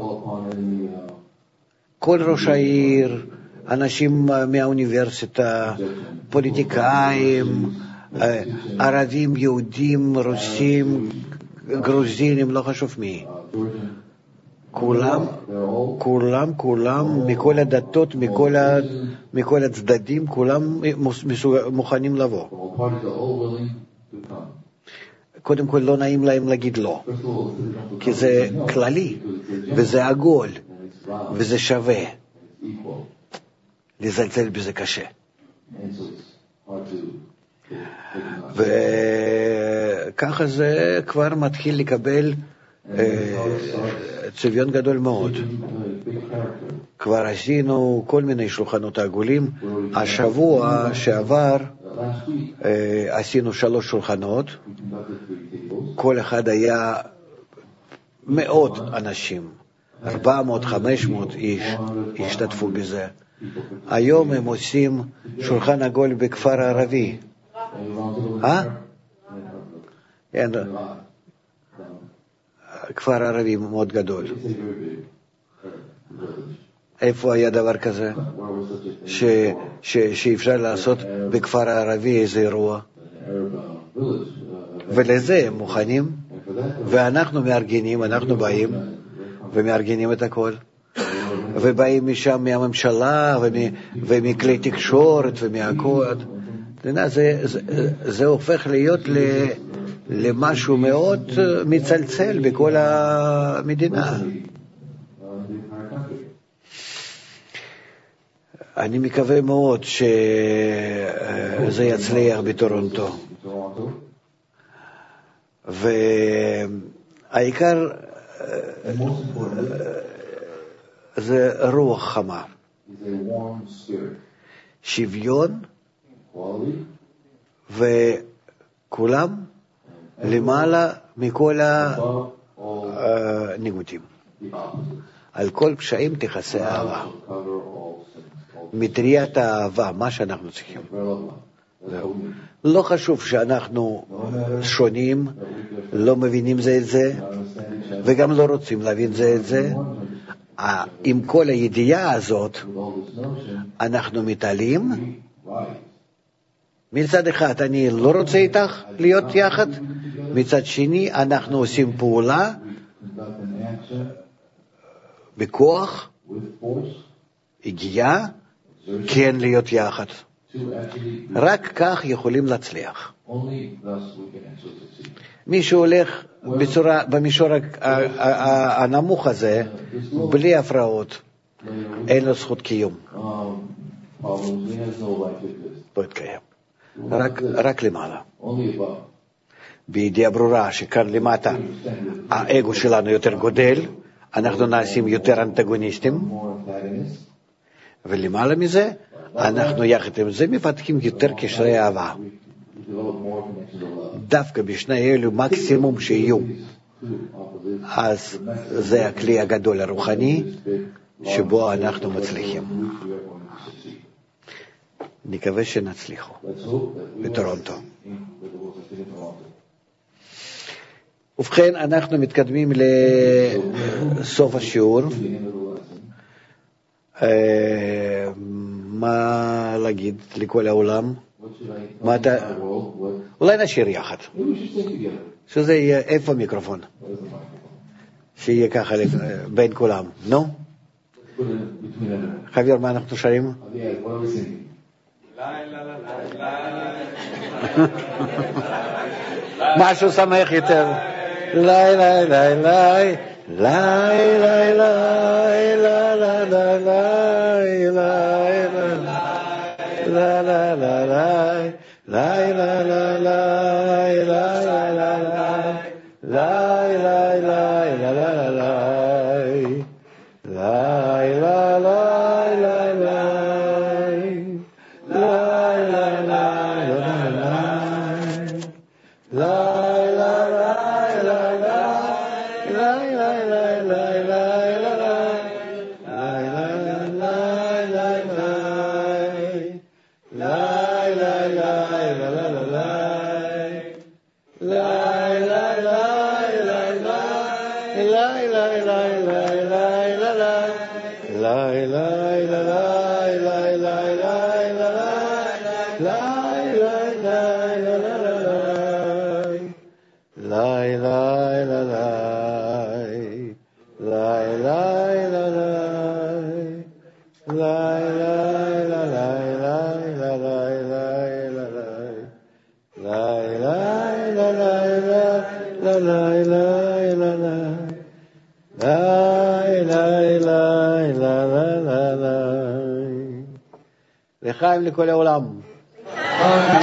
כל ראש העיר, אנשים מהאוניברסיטה, פוליטיקאים, ערבים, יהודים, רוסים, גרוזינים, לא חשוב מי. כולם, כולם, כולם, מכל הדתות, מכל, ה, מכל הצדדים, כולם מוכנים לבוא. קודם כל לא נעים להם להגיד לא, כי זה כללי, וזה עגול, וזה שווה. לזלזל בזה קשה. וככה זה כבר מתחיל לקבל צביון גדול מאוד. כבר עשינו כל מיני שולחנות עגולים. השבוע שעבר עשינו שלוש שולחנות, כל אחד היה מאות אנשים, ארבע מאות חמש מאות איש השתתפו בזה. היום הם עושים שולחן עגול בכפר הערבי. אה? אין, כפר ערבי מאוד גדול. איפה היה דבר כזה ש, ש, שאפשר לעשות בכפר הערבי איזה אירוע? ולזה הם מוכנים, ואנחנו מארגנים, אנחנו באים ומארגנים את הכל, ובאים משם מהממשלה ומכלי תקשורת ומהכל. זה, זה, זה הופך להיות ל, למשהו מאוד מצלצל בכל המדינה. אני מקווה מאוד שזה יצליח בטורונטו. והעיקר זה רוח חמה, שוויון, וכולם למעלה מכל הניגודים. על כל פשעים תכסה אהבה. מטריית האהבה, מה שאנחנו צריכים. לא חשוב שאנחנו שונים, לא מבינים זה את זה, וגם לא רוצים להבין זה את זה. עם כל הידיעה הזאת, אנחנו מתעלים. מצד אחד, אני לא רוצה איתך להיות יחד, מצד שני, אנחנו עושים פעולה בכוח, הגיעה, כן להיות יחד. רק כך יכולים להצליח. מי שהולך בצורה, במישור הנמוך הזה, בלי הפרעות, אין לו זכות קיום. לא יתקיים. רק, רק למעלה. בידיעה ברורה שכאן למטה האגו שלנו יותר גודל, אנחנו נעשים יותר אנטגוניסטים, ולמעלה מזה, אנחנו יחד עם זה מפתחים יותר קשרי אהבה. דווקא בשני אלו מקסימום שיהיו. אז זה הכלי הגדול הרוחני שבו אנחנו מצליחים. נקווה שנצליחו בטורונטו. ובכן, אנחנו מתקדמים לסוף השיעור. מה להגיד לכל העולם? מה אתה... אולי נשאיר יחד. שזה יהיה, איפה המיקרופון? שיהיה ככה בין כולם. נו? חבר, מה אנחנו שרים? משהו שמח יותר. לי לי לי לי לי לי לי לי לחיים לכל העולם.